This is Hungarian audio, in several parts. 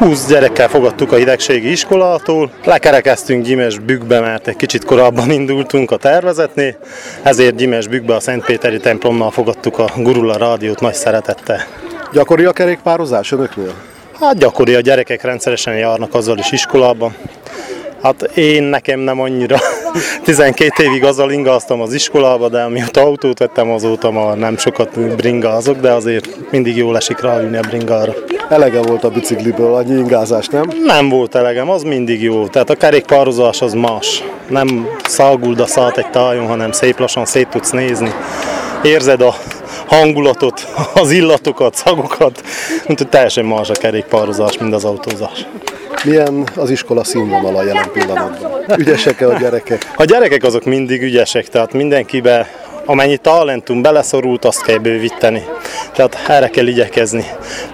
20 gyerekkel fogadtuk a hidegségi iskolától. Lekerekeztünk Gyimesbükkbe, mert egy kicsit korábban indultunk a tervezetnél, ezért Gyimesbükkbe a Szentpéteri templomnál fogadtuk a Gurula rádiót nagy szeretettel. Gyakori a kerékpározás önöknél? Hát gyakori, a gyerekek rendszeresen járnak azzal is iskolában. Hát nekem nem annyira. 12 évig azzal ingáztam az iskolába, de mióta autót vettem, azóta már nem sokat bringázok, de azért mindig jól esik ráülni a bringára. Elege volt a bicikliből, annyi ingázás, nem? Nem volt elegem, az mindig jó. Tehát a kerékpározás az más. Nem száguld a szát egy tájon, hanem szép lassan szét tudsz nézni. Érzed a hangulatot, az illatokat, szagokat. Úgyhogy teljesen más a kerékpározás, mint az autózás. Milyen az iskola színvonala jelen pillanatban? Ügyesek-e a gyerekek? A gyerekek azok mindig ügyesek, tehát mindenkibe, amennyi talentum beleszorult, azt kell bővíteni. Tehát erre kell igyekezni.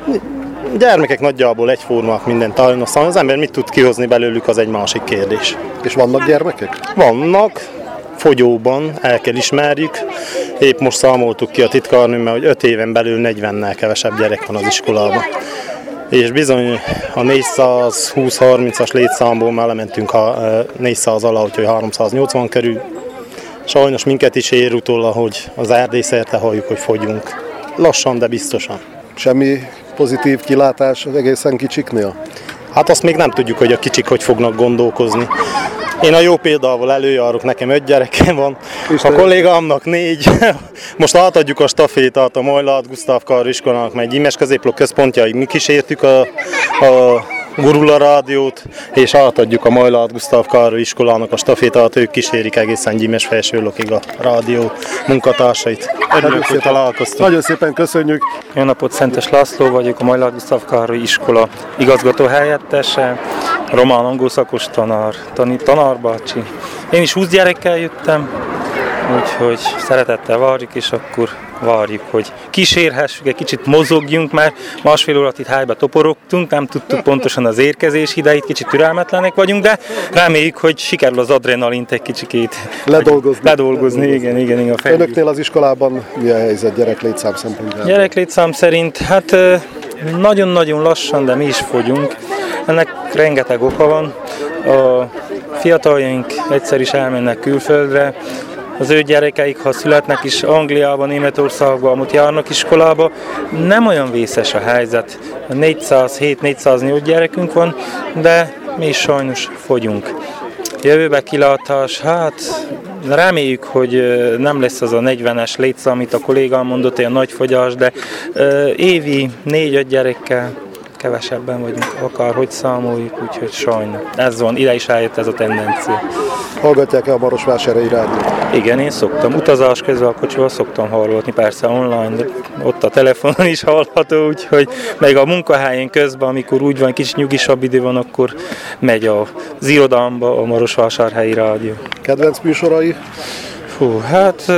A gyermekek nagyjából egyformák minden talent, aztán az ember mit tud kihozni belőlük, az egy másik kérdés. És vannak gyermekek? Vannak, fogyóban, el kell ismerjük. Épp most számoltuk ki a titkárnőmmel, hogy 5 éven belül 40-nel kevesebb gyerek van az iskolában. És bizony a 420-30-as létszámból már lementünk a 400 alá, úgyhogy 380 körül. Sajnos minket is ér utólag, hogy az Erdély szerte halljuk, hogy fogyunk. Lassan, de biztosan. Semmi pozitív kilátás az egészen kicsiknél? Hát azt még nem tudjuk, hogy a kicsik hogy fognak gondolkozni. Én a jó példával előjárok, nekem 5 gyerekem van, a kollégámnak 4. Most átadjuk a stafétát a Majlát Gusztáv Károly iskolának, mert Gyimes középlok központjáig mi kísértük a Gurula rádiót, és átadjuk a Majlát Gusztáv Károly iskolának a stafétát, ők kísérik egészen Gyimes felsőlokig a rádió munkatársait. Örülök, hogy találkoztunk. Nagyon szépen köszönjük. Jó napot, Szentes László vagyok, a Majlát Gusztáv Károly iskola igazgató helyettese, román angol szakos tanárbácsi. Én is 20 gyerekkel jöttem, úgyhogy szeretettel várjuk, és akkor várjuk, hogy kísérhessük, egy kicsit mozogjunk, mert másfél órát itt helyben toporogtunk, nem tudtuk pontosan az érkezés idejét, kicsit türelmetlenek vagyunk, de reméljük, hogy sikerül az adrenalint egy kicsikét ledolgozni. Igen, a fejlődés. Önöknél az iskolában mi a helyzet gyereklétszám szempontjából? Gyereklétszám szerint, hát nagyon-nagyon lassan, de mi is fogyunk. Ennek rengeteg oka van. A fiataljaink egyszer is elmennek külföldre, az ő gyerekeik, ha születnek is Angliában, Németországban, amúgy járnak iskolába, nem olyan vészes a helyzet. 407-408 gyerekünk van, de mi is sajnos fogyunk. Jövőbe kilátás, hát reméljük, hogy nem lesz az a 40-es létszám, amit a kollégám mondott, olyan nagy fogyás, de évi 4-5 gyerekkel kevesebben vagyunk, akárhogy számoljuk, úgyhogy sajnos. Ez van, ide is eljött ez a tendencia. Hallgatják-e a Marosvásárhelyi rádiót? Igen, én szoktam. Utazás közben a kocsival szoktam hallgatni, persze online, de ott a telefonon is hallható, úgyhogy meg a munkahelyen közben, amikor úgy van, kicsit nyugisabb idő van, akkor megy az irodámba a Marosvásárhelyi rádió. Kedvenc műsorai? Hát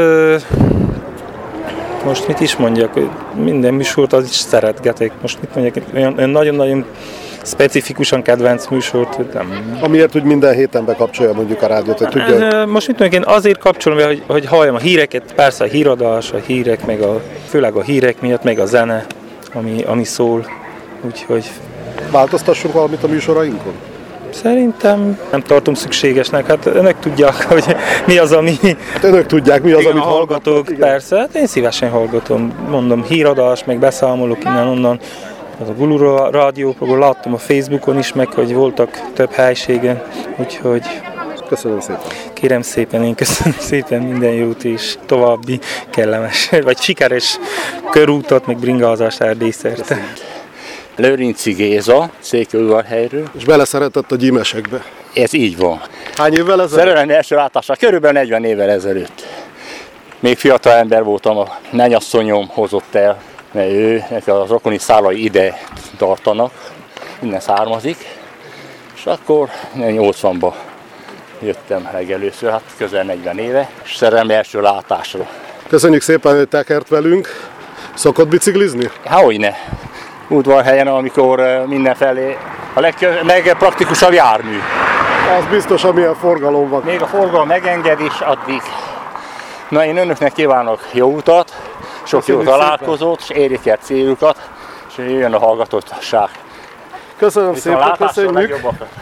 most mit is mondjak, minden műsort az is szeretgetek. Most mit mondjak, olyan nagyon-nagyon specifikusan kedvenc műsort nem. Amiért úgy minden héten bekapcsolja mondjuk a rádiót, hogy tudja? Most mit mondjak, én azért kapcsolom, hogy halljam a híreket, persze a híradás, a hírek, meg főleg a hírek miatt, meg a zene, ami szól. Úgyhogy... Változtassunk valamit a műsorainkon? Szerintem nem tartom szükségesnek, hát önök tudják, hogy mi az, ami... Hát önök tudják, mi az, amit hallgatok. Persze, hát én szívesen hallgatom, mondom, híradás, meg beszámolok innen-onnan. Az a Gurula rádióprogram, láttam a Facebookon is, meg hogy voltak több helységen, úgyhogy... Köszönöm szépen. Kérem szépen, én köszönöm szépen, minden jót és további kellemes, vagy sikeres körútat, meg bringázást Erdély szerte. Lőrinci Géza, Székelyudvarhelyről. És beleszeretett a gyimesekbe. Ez így van. Hány évvel ezelőtt? Szerelem első látásra, körülbelül 40 évvel ezelőtt. Még fiatal ember voltam, a mennyasszonyom hozott el, mert az rokoni szálai ide tartanak, innen származik. És akkor 80-ban jöttem legelőször, hát közel 40 éve, és szerelem első látásra. Köszönjük szépen, hogy tekert velünk. Szokott biciklizni? Hogyne. Udvarhelyen, amikor mindenfelé a legpraktikusabb jármű. Az biztos, amilyen forgalom van. Még a forgalom megenged is addig. Na, én önöknek kívánok jó utat, sok jó találkozót, és érjék el céljukat, és jöjjön a hallgatottság. Köszönöm szépen, köszönjük!